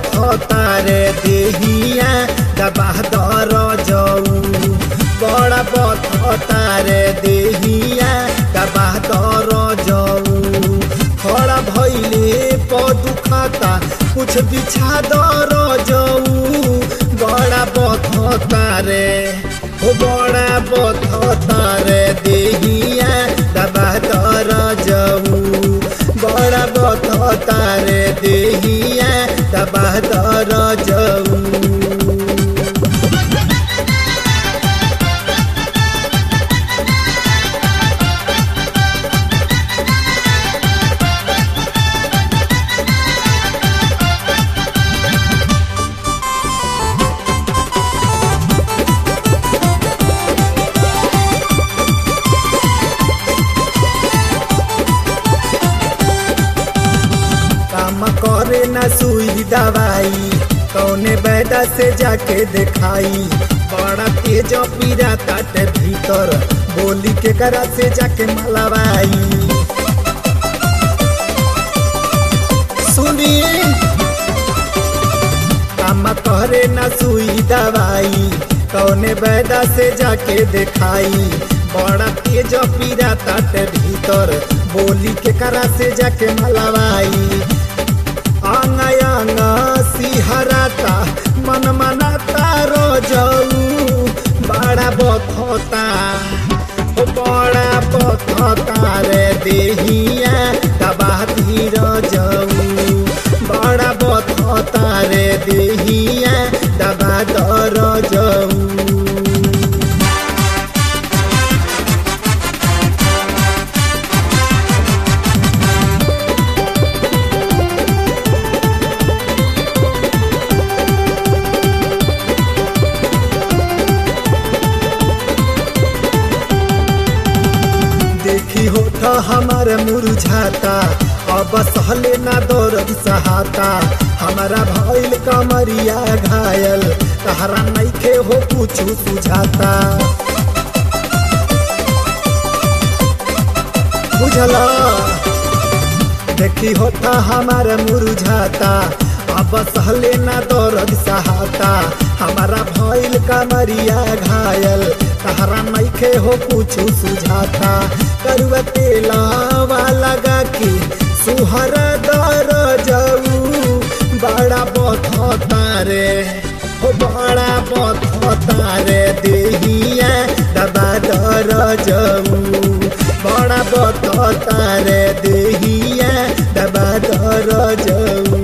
बथता रे देहिया दबा दर जाऊ बड़ा बथता रे देहिया दबा दर जाऊ खड़ा भइले दुखता कुछ बिछा दर जाऊ बड़ा बथता रे ओ बड़ा बथता रे देहिया दबा दर जाऊ बड़ा बथता रे देहिया दबा दर जाऊ। करे न सुई दवाई कौने बैदा से जाके दिखाई बड़ा तेज पीरा ताटे भीतर बोली के करा से जाके मलवाई सुनिए काम करे न सुई दवाई कौने बैदा से जाके दिखाई बड़ा तेज पीरा ताटे भीतर बोली के करा से जाके मलवाई आंगा सिहराता मन मनाता रो जाऊ बड़ा बथता बड़ा बथता रे देहिया दबा धीर जाऊ बड़ा बथता रे देहिया दबा दर जाऊ। देखी होता हमारे मुरझाता अब सहले ना दर्द सहाता हमारा भइल कमरिया घायल तहरा नइखे हो कुछ सुझाता बुझला देखी होता हमारे मुरझाता अब सहले ना दर्द सहाता हमारा भइल कमरिया घायल तहरा नइखे हो कुछ सुझाता करुआ तेलावा लगा के सुहर दर जाऊ बड़ा बथता रे हो बड़ा बथता रे देहिया दबा दर जाऊ बड़ा बथता रे देहिया दबा दर जाऊ।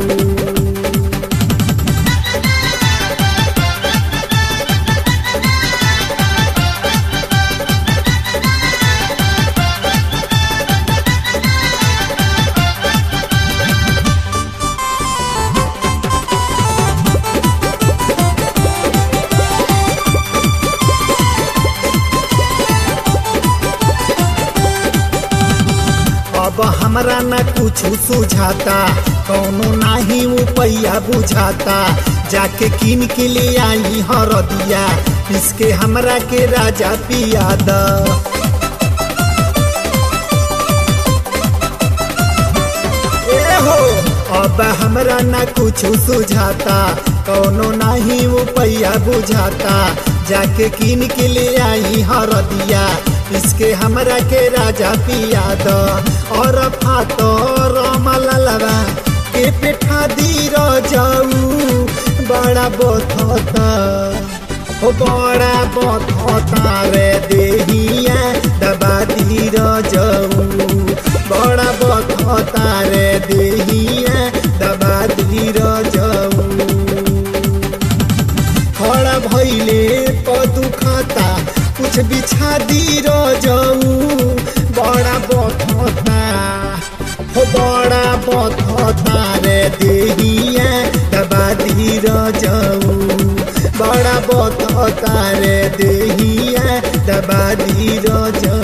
अब हमरा न कुछ सुझाता कौनो नाही उपाया बुझाता जाके किन के ले आई हरदिया इसके हमरा के राजा पिया द हो अब हमरा न कुछ सुझाता कौनो नाही उपाया बुझाता जाके किन के ले आई हरदिया इसके हमरा के राजा पिया द और फातो रमललवा के पेठा दी रो जाऊ बड़ा बथता हो बड़ा बथता रे देहिया दबा दी रो जाऊ बड़ा बथता रे देहिया दबा दी रो जाऊ खड़ा भइले दुखता कुछ बिछा दी रो जाऊ बड़ा बथता हो बड़ा बथता रे देहिया दबा दी रो जाऊ बड़ा बथता रे देहिया दबा दी रो जाऊ।